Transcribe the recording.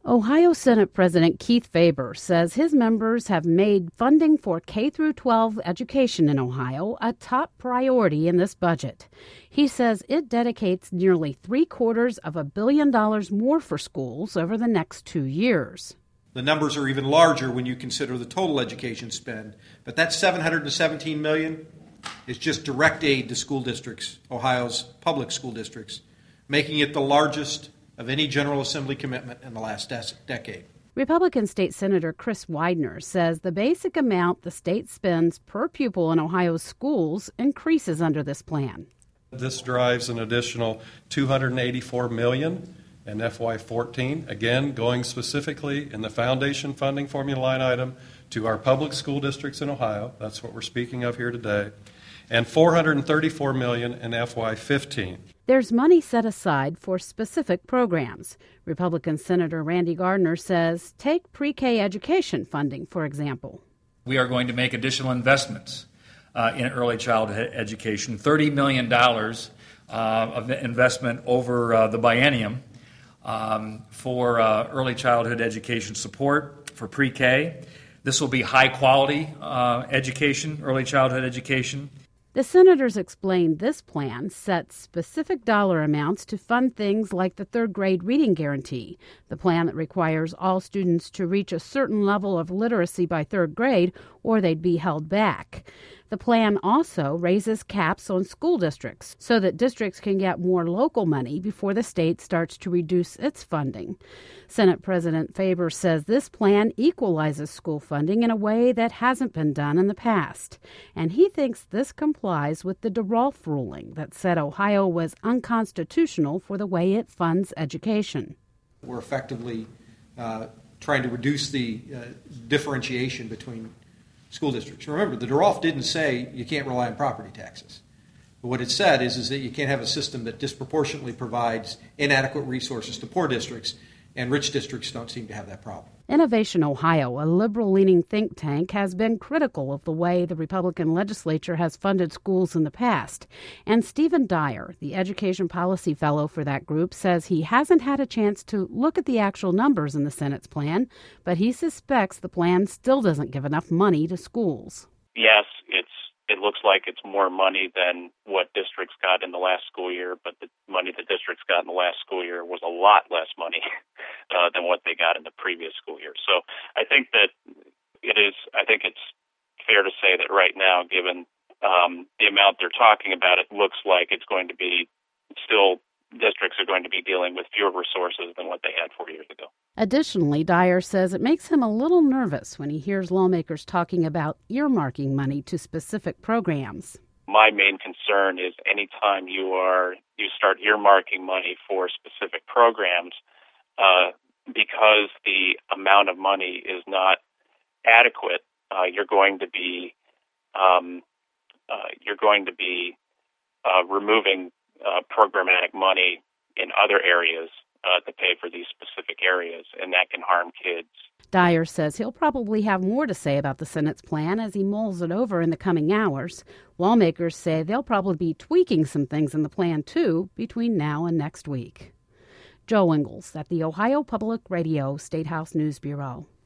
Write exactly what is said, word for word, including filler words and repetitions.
Ohio Senate President Keith Faber says his members have made funding for K through twelve education in Ohio a top priority in this budget. He says it dedicates nearly three quarters of a billion dollars more for schools over the next two years. The numbers are even larger when you consider the total education spend, but that seven hundred seventeen million dollars is just direct aid to school districts, Ohio's public school districts, making it the largest of any General Assembly commitment in the last decade. Republican State Senator Chris Widener says the basic amount the state spends per pupil in Ohio's schools increases under this plan. This drives an additional two hundred eighty-four million dollars in F Y fourteen, again going specifically in the foundation funding formula line item to our public school districts in Ohio. That's what we're speaking of here today. And four hundred thirty-four million dollars in F Y fifteen. There's money set aside for specific programs. Republican Senator Randy Gardner says take pre-K education funding, for example. We are going to make additional investments uh, in early childhood education, thirty million dollars uh, of investment over uh, the biennium um, for uh, early childhood education support for pre-K. This will be high-quality uh, education, early childhood education. The senators explained this plan sets specific dollar amounts to fund things like the third grade reading guarantee, the plan that requires all students to reach a certain level of literacy by third grade or they'd be held back. The plan also raises caps on school districts so that districts can get more local money before the state starts to reduce its funding. Senate President Faber says this plan equalizes school funding in a way that hasn't been done in the past, and he thinks this complies with the DeRolf ruling that said Ohio was unconstitutional for the way it funds education. We're effectively uh, trying to reduce the uh, differentiation between school districts. Remember, the DeRolf didn't say you can't rely on property taxes. But what it said is, is that you can't have a system that disproportionately provides inadequate resources to poor districts, and rich districts don't seem to have that problem. Innovation Ohio, a liberal-leaning think tank, has been critical of the way the Republican legislature has funded schools in the past. And Stephen Dyer, the education policy fellow for that group, says he hasn't had a chance to look at the actual numbers in the Senate's plan, but he suspects the plan still doesn't give enough money to schools. Yes, it's it looks like it's more money than what districts got in the last school year, but the money the districts got in the last school year was a lot less money uh, than what they got in the previous school year. So I think that it is, I think it's fair to say that right now, given um, the amount they're talking about, it looks like it's going to be still, districts are going to be dealing with fewer resources than what they had four years ago. Additionally, Dyer says it makes him a little nervous when he hears lawmakers talking about earmarking money to specific programs. My main concern is anytime you are you start earmarking money for specific programs, uh, because the amount of money is not adequate, uh, you're going to be um, uh, you're going to be uh, removing uh, programmatic money in other areas uh, to pay for these specific areas, and that can harm kids. Dyer says he'll probably have more to say about the Senate's plan as he mulls it over in the coming hours. Lawmakers say they'll probably be tweaking some things in the plan, too, between now and next week. Joe Ingles at the Ohio Public Radio State House News Bureau.